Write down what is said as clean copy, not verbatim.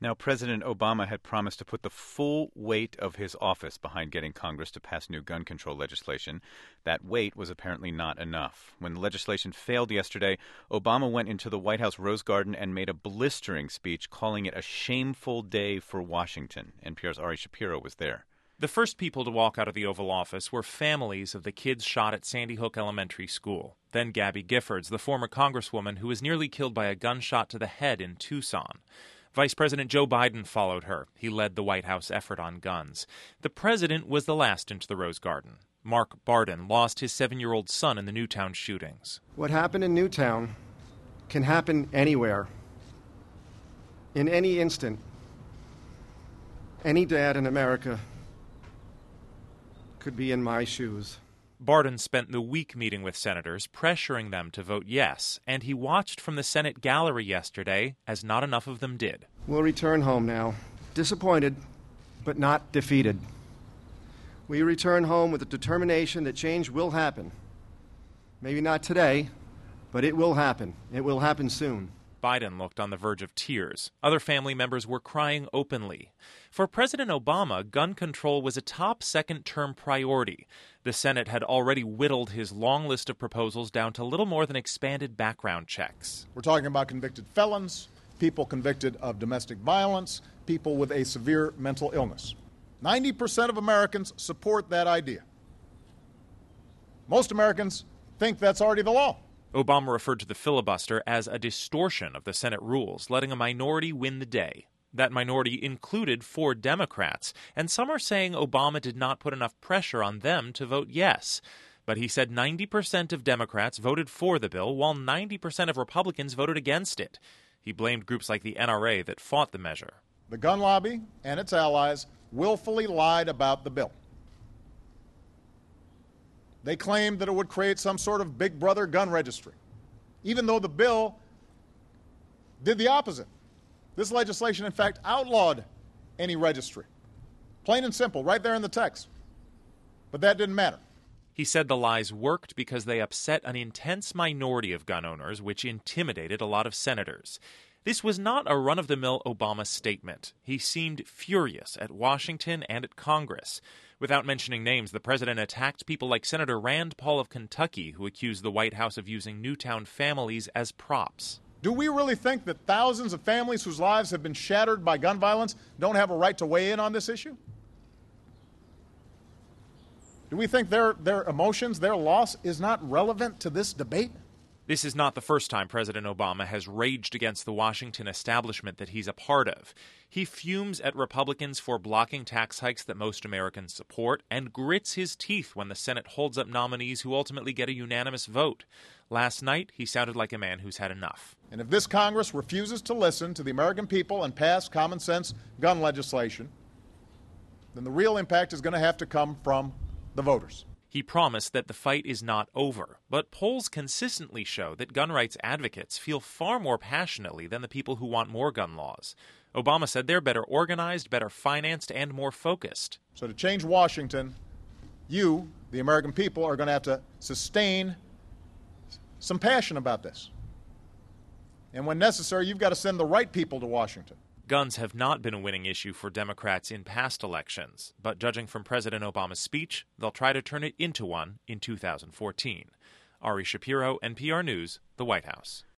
Now, President Obama had promised to put the full weight of his office behind getting Congress to pass new gun control legislation. That weight was apparently not enough. When the legislation failed yesterday, Obama went into the White House Rose Garden and made a blistering speech calling it a shameful day for Washington. NPR's Ari Shapiro was there. The first people to walk out of the Oval Office were families of the kids shot at Sandy Hook Elementary School. Then Gabby Giffords, the former congresswoman who was nearly killed by a gunshot to the head in Tucson. Vice President Joe Biden followed her. He led the White House effort on guns. The president was the last into the Rose Garden. Mark Barden lost his 7-year-old son in the Newtown shootings. What happened in Newtown can happen anywhere, in any instant. Any dad in America could be in my shoes. Barden spent the week meeting with senators, pressuring them to vote yes, and he watched from the Senate gallery yesterday as not enough of them did. We'll return home now, disappointed, but not defeated. We return home with the determination that change will happen. Maybe not today, but it will happen. It will happen soon. Biden looked on the verge of tears. Other family members were crying openly. For President Obama, gun control was a top second-term priority. The Senate had already whittled his long list of proposals down to little more than expanded background checks. We're talking about convicted felons, people convicted of domestic violence, people with a severe mental illness. 90% of Americans support that idea. Most Americans think that's already the law. Obama referred to the filibuster as a distortion of the Senate rules, letting a minority win the day. That minority included 4 Democrats, and some are saying Obama did not put enough pressure on them to vote yes. But he said 90% of Democrats voted for the bill, while 90% of Republicans voted against it. He blamed groups like the NRA that fought the measure. The gun lobby and its allies willfully lied about the bill. They claimed that it would create some sort of big brother gun registry, even though the bill did the opposite. This legislation, in fact, outlawed any registry. Plain and simple, right there in the text. But that didn't matter. He said the lies worked because they upset an intense minority of gun owners, which intimidated a lot of senators. This was not a run-of-the-mill Obama statement. He seemed furious at Washington and at Congress. Without mentioning names, the president attacked people like Senator Rand Paul of Kentucky, who accused the White House of using Newtown families as props. Do we really think that thousands of families whose lives have been shattered by gun violence don't have a right to weigh in on this issue? Do we think their emotions, their loss, is not relevant to this debate? This is not the first time President Obama has raged against the Washington establishment that he's a part of. He fumes at Republicans for blocking tax hikes that most Americans support and grits his teeth when the Senate holds up nominees who ultimately get a unanimous vote. Last night, he sounded like a man who's had enough. And if this Congress refuses to listen to the American people and pass common sense gun legislation, then the real impact is going to have to come from the voters. He promised that the fight is not over, but polls consistently show that gun rights advocates feel far more passionately than the people who want more gun laws. Obama said they're better organized, better financed, and more focused. So to change Washington, you, the American people, are going to have to sustain some passion about this. And when necessary, you've got to send the right people to Washington. Guns have not been a winning issue for Democrats in past elections, but judging from President Obama's speech, they'll try to turn it into one in 2014. Ari Shapiro, NPR News, the White House.